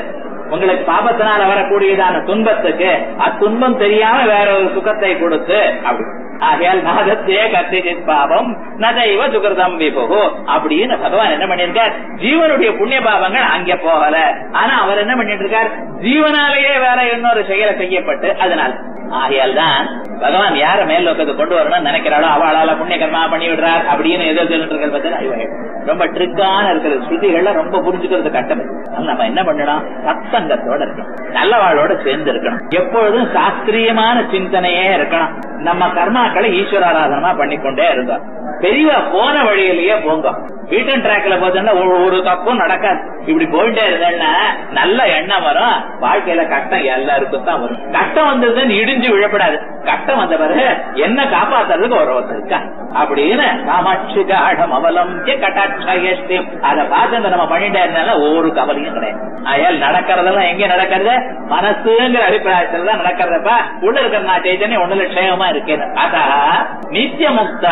உங்களுக்கு பாபத்தினால வரக்கூடியதான துன்பத்துக்கு அத்துன்பம் தெரியாம வேற ஒரு சுகத்தை கொடுத்து அப்படி ஆகையால் நாதத்தே கத்திஜித் பாவம் நதைவ சுகிருதம் விபு அப்படின்னு பகவான் என்ன பண்ணிருக்கார், ஜீவனுடைய புண்ணிய பாவங்கள் அங்க போகல. ஆனா அவர் என்ன பண்ணிட்டு இருக்கார், ஜீவனாலேயே வேற இன்னொரு செயலை செய்யப்பட்டு அதனால ஆகையால் தான் பகவான் யார மேல் லோகத்தை கொண்டு வரணும்னு நினைக்கிறாளோ அவளால புண்ணிய கர்மா பண்ணி விடுறார் அப்படின்னு ஏதோ சொல்லிட்டு இருக்கிறது ரொம்ப ட்ரிக்கான இருக்கிறது. ஸ்ருதிகள்ல ரொம்ப புரிஞ்சுக்கிறது கட்டம். நம்ம என்ன பண்ணணும், சத்சங்கத்தோட இருக்கணும், நல்லவாளோட சேர்ந்து இருக்கணும், எப்பொழுதும் சாஸ்திரியமான சிந்தனையே இருக்கணும். நம்ம கர்மாக்களை ஈஸ்வர ஆராதனமா பண்ணிக்கொண்டே இருந்தோம். பெரியவா போன வழியிலேயே போங்க. வீட்டன் டிராக்ல போச்சோம்னா ஒரு தப்பும் நடக்காது. இப்படி போயிட்டே இருந்தேன்னா நல்ல எண்ணம் வரும். வாழ்க்கையில கட்டம் எல்லாருக்கும் தான் வரும். கட்டம் வந்ததுன்னு இடிஞ்சு விழப்படாது. கட்டம் வந்த பிறகு என்ன காப்பாத்துறதுக்கு ஒரு ஒருத்தர் இருக்கா அப்படின்னு காமாட்சி காடம் அவலம் கட்டாட்சி அதை பார்த்து நம்ம பண்ணிட்டே இருந்தாலும் ஒரு கவலையும் கிடையாது. அயல் நடக்கிறதெல்லாம் எங்க நடக்கிறது, மனசுங்கிற அபிப்பிராயத்துல தான் நடக்கிறதப்பா. உள்ள இருக்கிற நான் சைத்தன்யம் ஒண்ணு லட்சமா இருக்கேன். அதா நித்திய முக்தா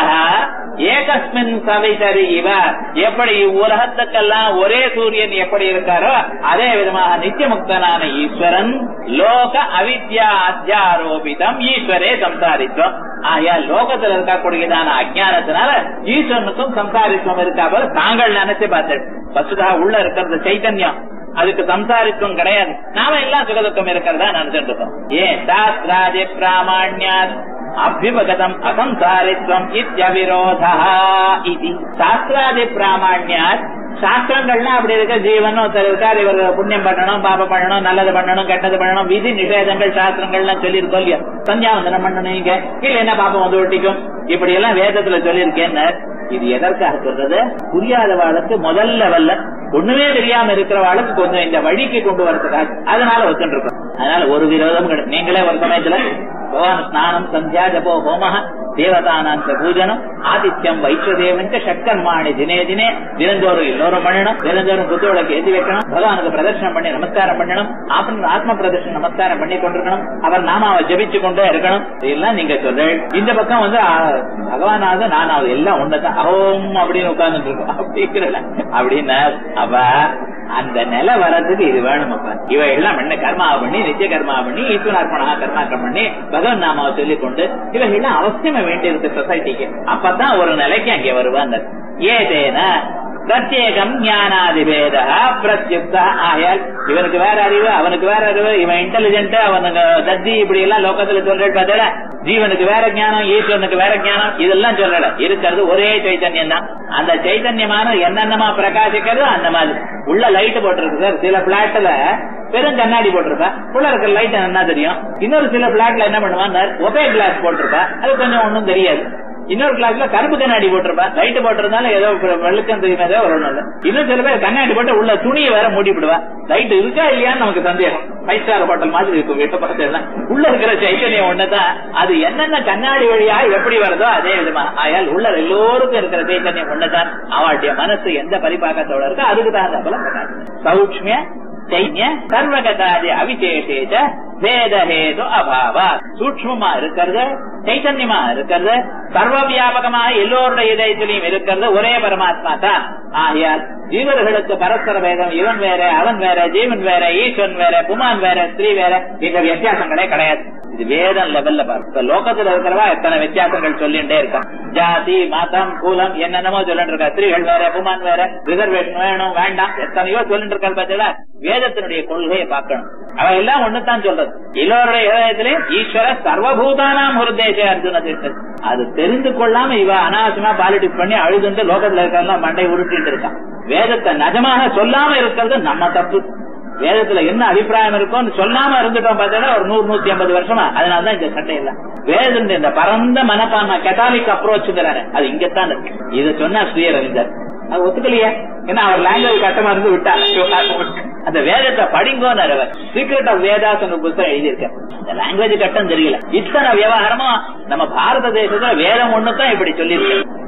ஏகஸ்மின் சவிதரி இவ எப்படி உலகத்துக்கெல்லாம் ஒரே சூரியன் எப்படி இருக்காரோ அதே விதமாக நித்திய முக்தனான ஈஸ்வரன் லோக அவித்யா அத்தியாரோபிதம் ஈஸ்வரே சம்சாரித்வம். ஆயா லோகத்தில் இருக்கக்கூடியதான அஜானத்தினால ஈஸ்வரனுக்கும் சம்சாரித்வம் இருக்கா போல தாங்கள் நினைச்சு பார்த்து வசுதா உள்ள இருக்கிறது சைத்தன்யம், அதுக்கு சம்சாரித்துவம் கிடையாது. நாம எல்லாம் சுகதுக்கம் இருக்கிறதா நினைச்சிட்டு இருக்கோம். ஏன் சாஸ்திராதி பிராமணியாத் அபிபகதம் அசம்சாரித்வம் இத்யவிரோதா இது. சாஸ்திராதி பிராமணியாத் சாஸ்திரங்கள்னா அப்படி இருக்க ஜீவன் ஒருத்தர் இருக்கார், இவர் புண்ணியம் பண்ணணும், பாபம் பண்ணணும், நல்லது பண்ணணும், கெட்டது பண்ணணும், விதி நிஷேதங்கள் சாஸ்திரங்கள்லாம் சொல்லியிருக்கோம் இல்லையா. சந்தியாவந்தனம் பண்ணணும் நீங்க இல்ல என்ன பாபம் வந்து ஒட்டிக்கும் இப்படி எல்லாம் வேதத்துல சொல்லியிருக்கேன்னு. இது எதற்காக சொல்றது, புரியாத வாழ்க்கை முதல் லெவல்ல ஒண்ணுமே தெரியாம இருக்கிற வாழ்க்கை கொஞ்சம் இந்த வழிக்கு கொண்டு வரதுக்காக அதனால வச்சுட்டு இருக்கோம். அதனால ஒரு விரோதம் கிடையாது. நீங்களே ஒரு சமயத்துல பகவான் ஸ்நானம் சந்தியா ஜபோ ஹோம தேவதானாந்த பூஜனம் ஆதித்யம் வைஸ்வதேவன் ஷட்கர்மாணி தினே தினே தினந்தோறும் எல்லோரும் பண்ணணும். தினந்தோறும் புத்தோளுக்கு ஏற்றி வைக்கணும். பகவானுக்கு பிரதர்ஷனம் பண்ணி நமஸ்காரம் பண்ணணும். ஆத்ம பிரதர்ஷனம் நமஸ்காரம் பண்ணி கொண்டிருக்கணும். அவர் நாமாவை ஜபிச்சு கொண்டே இருக்கணும். இதெல்லாம் நீங்க சொல்ற இந்த பக்கம் வந்து பகவானாவது நானாவது எல்லாம் ஒண்ணுதான் அஹோம் அப்படின்னு உட்கார்ந்துட்டு இருக்கோம் அப்படிங்கிறல அப்படின்னா அப்ப அந்த நிலை வர்றதுக்கு இது வேணும். அப்ப இவ எல்லாம் பண்ண கர்மாவை பண்ணி நித்திய கர்மாவை பண்ணி ஈஸ்வரார்ப்பணா கர்மாக்கம் பண்ணி பகவன் நாமாவை சொல்லிக் கொண்டு இவைகள்லாம் அவசியமா வேண்டி இருக்கு சொசைட்டிக்கு. அப்பதான் ஒரு நிலைக்கு அங்கே வருவாங்க. ஏதேன பிரத்யேகம் ஞானாதிபேத பிரத்யுக்தா. ஆயால் இவனுக்கு வேற அறிவு அவனுக்கு வேற அறிவு, இவன் இன்டெலிஜென்ட் அவனுக்கு தத்தி இப்படி எல்லாம் லோகத்துல சொல்ற பார்த்தா ஜீவனுக்கு வேற ஞானம் ஈஸ்வரனுக்கு வேற ஞானம் இதெல்லாம் சொல்லல. இருக்கிறது ஒரே சைத்தன்யம் தான். அந்த சைத்தன்யமான என்னென்னமா பிரகாசிக்கிறது அந்த மாதிரி உள்ள லைட் போட்டிருக்கு சார். சில பிளாட்ல பெரும் கண்ணாடி போட்டிருப்பா, உள்ள இருக்கிற லைட் என்ன தெரியும். இன்னொரு சில பிளாட்ல என்ன பண்ணுவான் ஒபே கிளாஸ் போட்டிருப்பா, அது கொஞ்சம் ஒன்னும் தெரியாது. இன்னொரு கிளாஸ்ல கருப்பு கண்ணாடி போட்டிருப்பா, லைட் போட்டிருந்தாலும் ஏதோ வெளுக்கம் தெரியுமே ஒரு ஒண்ணு. இன்னும் சில பேர் கண்ணாடி போட்டு உள்ள துணியை வேற மூடிவிடுவா. லைட் இருக்கா இல்லையான்னு நமக்கு சந்தேகம். ஃபைவ் ஸ்டார் ஹோட்டல் மாதிரி இருக்கும் வீட்டை பார்த்தா. உள்ள இருக்கிற சைத்தன்யம் ஒண்ணுதான். அது என்னென்ன கண்ணாடி வழியா எப்படி வருதோ அதே விதமா ஆயால் உள்ள எல்லோருக்கும் இருக்கிற சைத்தன்யம் ஒண்ணுதான். அவளுடைய மனசு எந்த பரிபாக்கத்தோட இருக்கோ அதுக்கு தகுந்த போல சௌட்சிய சைன்ய சர்வகதாதி அவிசேஷேஜ வேதஹேது அபாவா. சூட்சமா இருக்கிறது, சைத்தன்யமா இருக்கிறது, சர்வ வியாபகமாக எல்லோருடைய இதயத்திலையும் இருக்கிறது ஒரே பரமாத்மா தான். ஆகையால் ஜீவர்களுக்கு பரஸ்பர வேதம் இவன் வேற அவன் வேற ஜீவன் வேற ஈஸ்வரன் வேற புமான் வேற ஸ்திரீ வேற இந்த வித்தியாசங்களே கிடையாது. இது வேதம் லெவல்ல பாரு. லோகத்துல இருக்கிறவா எத்தனை வித்தியாசங்கள் சொல்லிட்டே இருக்கான். ஜாதி மதம் குலம் என்னென்னமோ சொல்லிட்டு இருக்கா. ஸ்திரீகள் வேற புமான் வேற ரிசர்வேஷன் வேணும் வேண்டாம் எத்தனையோ சொல்லிட்டு இருக்காரு. பார்த்தா வேதத்தினுடைய கொள்கையை பார்க்கணும். அவ எல்லாம் ஒண்ணுதான் சொல்றது. எல்லோருடைய இதயத்திலையும் ஈஸ்வர சர்வபூதானாம் ஒரு தேச அர்ஜுன தீர்த்தம். அது தெரிந்து கொள்ளாம இவ அனாவசியமா பாலிடிக்ஸ் பண்ணி அழுதுண்டு லோகத்துல இருக்கிறதெல்லாம் மண்டை உருட்டிட்டு இருக்கான். வேதத்தை நிஜமாக சொல்லாம இருக்கிறது நம்ம தப்பு. வேதத்துல என்ன அபிப்பிராயம் இருக்கும்னு சொல்லாம இருந்துட்டோம் பார்த்தா ஒரு நூறு நூத்தி ஐம்பது வருஷமா. அதனாலதான் இந்த சட்டை இல்ல. வேதம் இந்த பரந்த மனப்பான்மை கத்தாலிக் அப்ரோச்சுங்கிறாரு அது இங்கத்தான் இருக்கு. இதை சொன்னா ஸ்ரீரவிந்தர் அது ஒத்துக்கலையே. ஏன்னா அவர் லாங்குவேஜ் கட்டமா இருந்து விட்டார். அந்த வேதத்தை படிங்கோன்னு சீக்ரெட் ஆஃப் வேதாஸ் புத்தகம் எழுதியிருக்க. இந்த லாங்குவேஜ் கட்டம் தெரியல. இத்தனை விவகாரமும் நம்ம பாரத தேசத்துல வேதம் ஒண்ணுதான் இப்படி சொல்லியிருக்கு.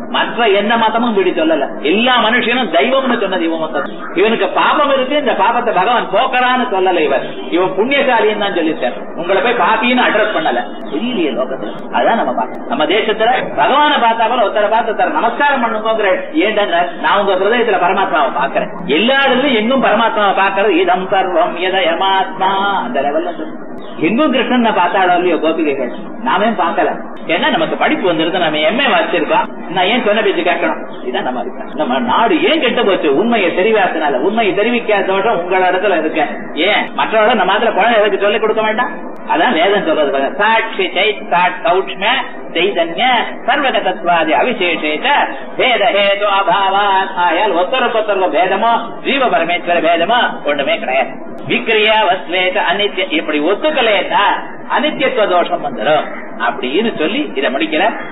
மற்ற எந்த மதமும் இப்படி சொல்லல. எல்லா மனுஷனும் தெய்வம்னு சொன்னது இவன் மொத்தம். இவனுக்கு பாபம் இருக்கு, இந்த பாபத்தை பகவான் போக்கறான்னு சொல்லல. இவர் இவன் புண்ணியசாலின்னு தான் சொல்லிட்டார். உங்களை போய் பாப்பின்னு அட்ரஸ் பண்ணல. தெரியலையே லோகத்துல. அதான் நம்ம பார்க்கணும். நம்ம தேசத்துல பகவானை பார்த்தா போல ஒருத்தரை பார்த்து ஒருத்தர் நமஸ்காரம் பண்ணுங்க. ஏன் நான் உங்க ஹிருதயத்துல பரமாத்மாவை பாக்குறேன். எல்லா இடத்துலயும் எங்கும் பரமாத்மாவை பாக்குறது. இதம் சர்வம் யதயமாத்மா அந்த லெவல்ல எங்கும் கிருஷ்ணன் பார்த்தாடோ இல்லையோ கோபிகைகள், நாமே பார்க்கல. ஏன்னா நமக்கு படிப்பு வந்துருது, நம்ம எம்ஏ வச்சிருக்கோம். நான் ஏன் சொன்ன பேச்சு கேட்கணும்? இதான் நம்ம நம்ம நாடு ஏன் கெட்டு போச்சு? உண்மையை தெரிவிக்காதனால. உண்மையை தெரிவிக்காத உங்கள இடத்துல இருக்க. ஏன் மற்றவரோட நம்ம மாத்திர குழந்தைகளுக்கு சொல்லிக் கொடுக்க வேண்டாம்? அதான் வேதம் சொல்றது. சாட்சி சௌட்ச்ம சைதன்ய சர்வகதத்வாதி அவிசேஷேச்ச பேத ஹேது அபாவாத். ஆயால் ஒத்தருக்கு ஒத்தருக்கு பேதமோ ஜீவ பரமேஸ்வர பேதமோ ஒண்ணுமே கிடையாது. விக்ரியா வஸ்வேத அனித்ய இப்படி ஒத்துக்கலையா அனித்யத்துவ தோஷம் வந்துடும் அப்படின்னு சொல்லி இதை முடிக்கிற.